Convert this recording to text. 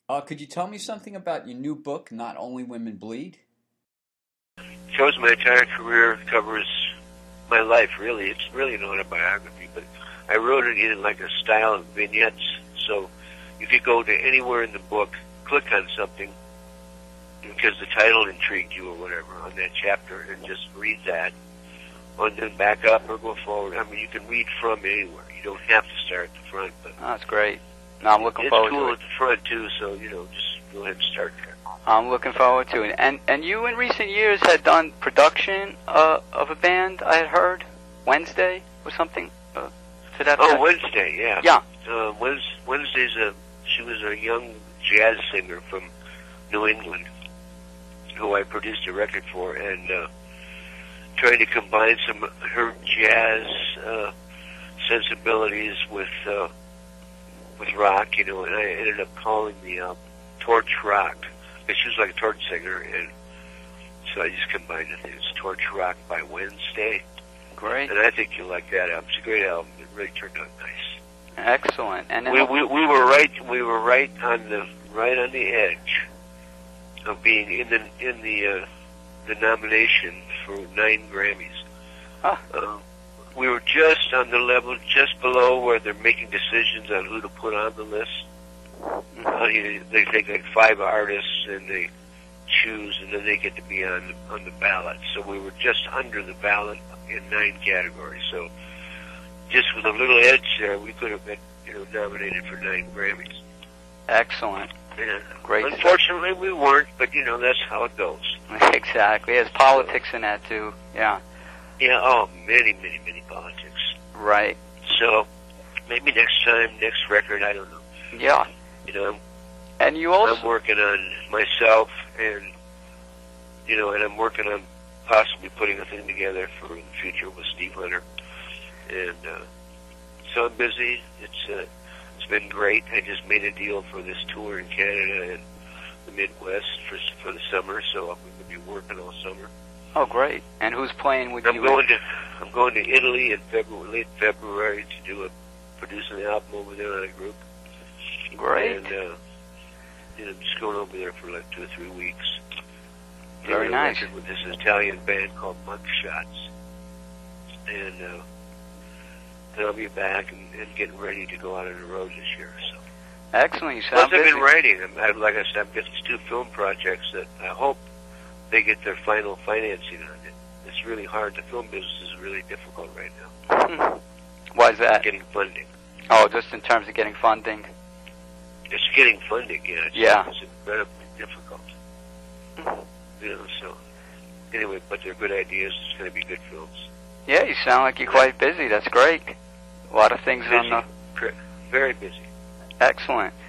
Could you tell me something about your new book, Not Only Women Bleed? Shows my entire career, covers my life, really. It's really an autobiography, but I wrote it in like a style of vignettes, so you could go to anywhere in the book, click on something, because the title intrigued you or whatever on that chapter, and just read that, and then back up or go forward. I mean, you can read from anywhere. You don't have to start at the front, but that's great. No, I'm looking forward to it. It's cool at the front too, so just go ahead and start there. I'm looking forward to it. And you in recent years had done production of a band, I had heard, Wednesday or something to that effect? Wednesday, yeah. Yeah. Wednesday's she was a young jazz singer from New England who I produced a record for, and trying to combine some of her jazz sensibilities with rock, and I ended up calling the Torch Rock. She was like a torch singer, and so I just combined the things. Torch Rock by Wednesday. Great. And I think you'll like that album. It's a great album. It really turned out nice. Excellent. And we were right on the edge of being in the nomination for 9 Grammys. Huh. We were just on the level, just below where they're making decisions on who to put on the list. They take like 5 artists and they choose, and then they get to be on the ballot. So we were just under the ballot in 9 categories. So just with a little edge there, we could have been nominated for 9 Grammys. Excellent. Yeah. Great. Unfortunately, we weren't, but that's how it goes. Exactly. There's politics in that too. Yeah. Yeah. Oh, many, many, many politics. Right. So maybe next time, next record, I don't know. Yeah. And you also... I'm working on myself, and and I'm working on possibly putting a thing together for the future with Steve Leonard, and so I'm busy. It's been great. I just made a deal for this tour in Canada and the Midwest for the summer, so I'm going to be working all summer. Oh, great! And who's playing with you? I'm going to Italy in late February to produce an album over there on a group. Great. And I'm just going over there for like 2 or 3 weeks. Very nice. With this Italian band called Mugshots, and then I'll be back and getting ready to go out on the road this year. So excellent. You sound busy. I've been writing. Like I said, I've got these 2 film projects that I hope they get their final financing on it. It's really hard. The film business is really difficult right now. Why is that? Getting funding. Oh, just in terms of getting funding. It's getting funding, yeah. It's incredibly difficult. So anyway, but they're good ideas. It's going to be good films. Yeah, you sound like you're quite busy. That's great. A lot of things busy. on the... Very busy. Excellent.